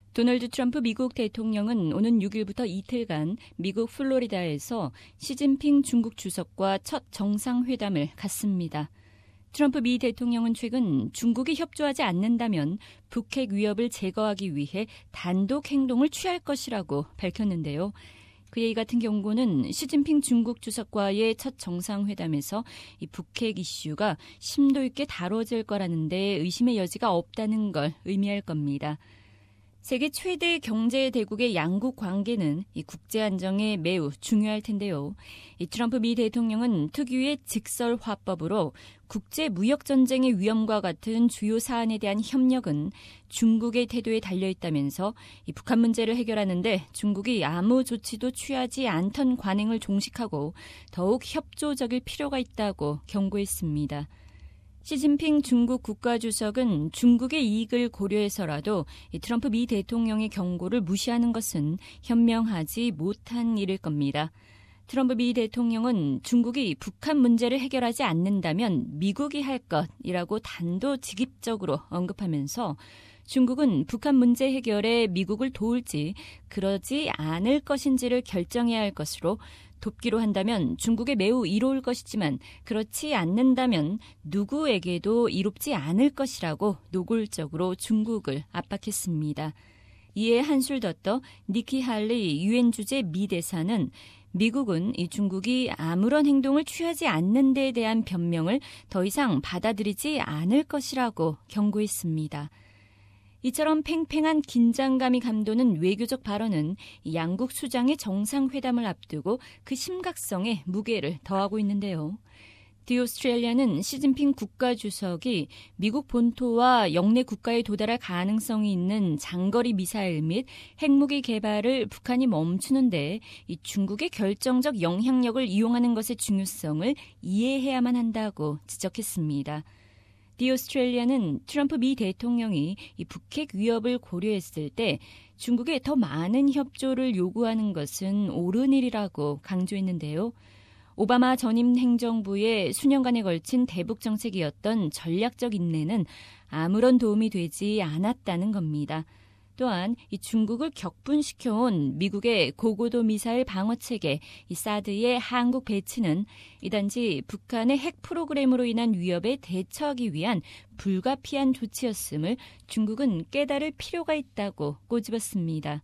도널드 트럼프 미국 대통령은 오는 6일부터 이틀간 미국 플로리다에서 시진핑 중국 주석과 첫 정상회담을 갖습니다. 트럼프 미 대통령은 최근 중국이 협조하지 않는다면 북핵 위협을 제거하기 위해 단독 행동을 취할 것이라고 밝혔는데요. 그의 이 같은 경고는 시진핑 중국 주석과의 첫 정상회담에서 이 북핵 이슈가 심도 있게 다뤄질 거라는 데 의심의 여지가 없다는 걸 의미할 겁니다. 세계 최대 경제 대국의 양국 관계는 이 국제 안정에 매우 중요할 텐데요. 이 트럼프 미 대통령은 특유의 직설화법으로 국제 무역 전쟁의 위험과 같은 주요 사안에 대한 협력은 중국의 태도에 달려 있다면서 이 북한 문제를 해결하는데 중국이 아무 조치도 취하지 않던 관행을 종식하고 더욱 협조적일 필요가 있다고 경고했습니다. 시진핑 중국 국가주석은 중국의 이익을 고려해서라도 트럼프 미 대통령의 경고를 무시하는 것은 현명하지 못한 일일 겁니다. 트럼프 미 대통령은 중국이 북한 문제를 해결하지 않는다면 미국이 할 것이라고 단도직입적으로 언급하면서 중국은 북한 문제 해결에 미국을 도울지 그러지 않을 것인지를 결정해야 할 것으로 돕기로 한다면 중국에 매우 이로울 것이지만 그렇지 않는다면 누구에게도 이롭지 않을 것이라고 노골적으로 중국을 압박했습니다. 이에 한술 더 떠 니키 할리 유엔 주재 미 대사는 미국은 이 중국이 아무런 행동을 취하지 않는 데에 대한 변명을 더 이상 받아들이지 않을 것이라고 경고했습니다. 이처럼 팽팽한 긴장감이 감도는 외교적 발언은 양국 수장의 정상회담을 앞두고 그 심각성에 무게를 더하고 있는데요. 디 오스트레일리아는 시진핑 국가주석이 미국 본토와 영내 국가에 도달할 가능성이 있는 장거리 미사일 및 핵무기 개발을 북한이 멈추는데 이 중국의 결정적 영향력을 이용하는 것의 중요성을 이해해야만 한다고 지적했습니다. 디 오스트레일리아는 트럼프 미 대통령이 이 북핵 위협을 고려했을 때 중국에 더 많은 협조를 요구하는 것은 옳은 일이라고 강조했는데요. 오바마 전임 행정부의 수년간에 걸친 대북 정책이었던 전략적 인내는 아무런 도움이 되지 않았다는 겁니다. 또한 이 중국을 격분시켜온 미국의 고고도 미사일 방어체계 이 사드의 한국 배치는 이단지 북한의 핵 프로그램으로 인한 위협에 대처하기 위한 불가피한 조치였음을 중국은 깨달을 필요가 있다고 꼬집었습니다.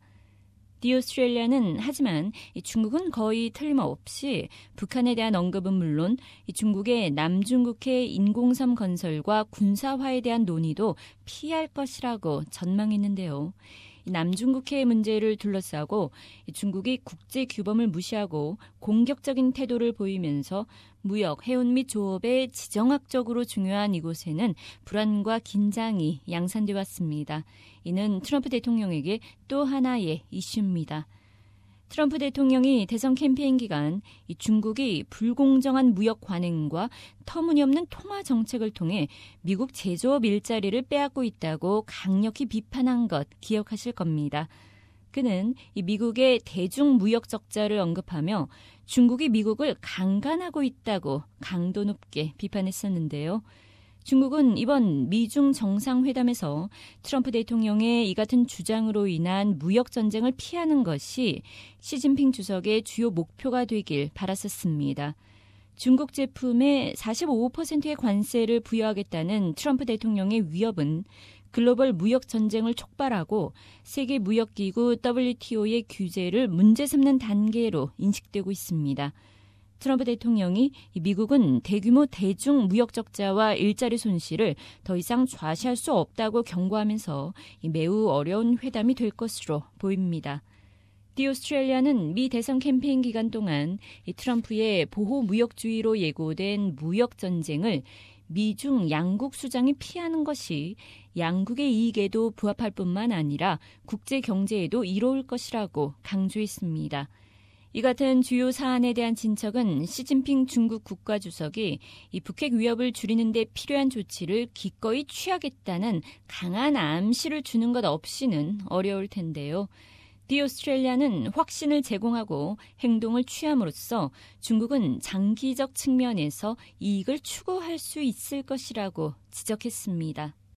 디 오스트레일리아는 하지만 중국은 거의 틀림없이 북한에 대한 언급은 물론 중국의 남중국해 인공섬 건설과 군사화에 대한 논의도 피할 것이라고 전망했는데요. 남중국해 문제를 둘러싸고 중국이 국제 규범을 무시하고 공격적인 태도를 보이면서 무역, 해운 및 조업에 지정학적으로 중요한 이곳에는 불안과 긴장이 양산돼 왔습니다. 이는 트럼프 대통령에게 또 하나의 이슈입니다. 트럼프 대통령이 대선 캠페인 기간 중국이 불공정한 무역 관행과 터무니없는 통화 정책을 통해 미국 제조업 일자리를 빼앗고 있다고 강력히 비판한 것 기억하실 겁니다. 그는 미국의 대중무역 적자를 언급하며 중국이 미국을 강간하고 있다고 강도 높게 비판했었는데요. 중국은 이번 미중 정상회담에서 트럼프 대통령의 이 같은 주장으로 인한 무역 전쟁을 피하는 것이 시진핑 주석의 주요 목표가 되길 바랐었습니다. 중국 제품에 45%의 관세를 부여하겠다는 트럼프 대통령의 위협은 글로벌 무역 전쟁을 촉발하고 세계 무역기구 WTO의 규제를 문제 삼는 단계로 인식되고 있습니다. 트럼프 대통령이 미국은 대규모 대중 무역 적자와 일자리 손실을 더 이상 좌시할 수 없다고 경고하면서 매우 어려운 회담이 될 것으로 보입니다. 디 오스트레일리아는 미 대선 캠페인 기간 동안 트럼프의 보호 무역주의로 예고된 무역 전쟁을 미중 양국 수장이 피하는 것이 양국의 이익에도 부합할 뿐만 아니라 국제 경제에도 이로울 것이라고 강조했습니다. 이 같은 주요 사안에 대한 진척은 시진핑 중국 국가주석이 이 북핵 위협을 줄이는 데 필요한 조치를 기꺼이 취하겠다는 강한 암시를 주는 것 없이는 어려울 텐데요. 디 오스트레일리아는 확신을 제공하고 행동을 취함으로써 중국은 장기적 측면에서 이익을 추구할 수 있을 것이라고 지적했습니다.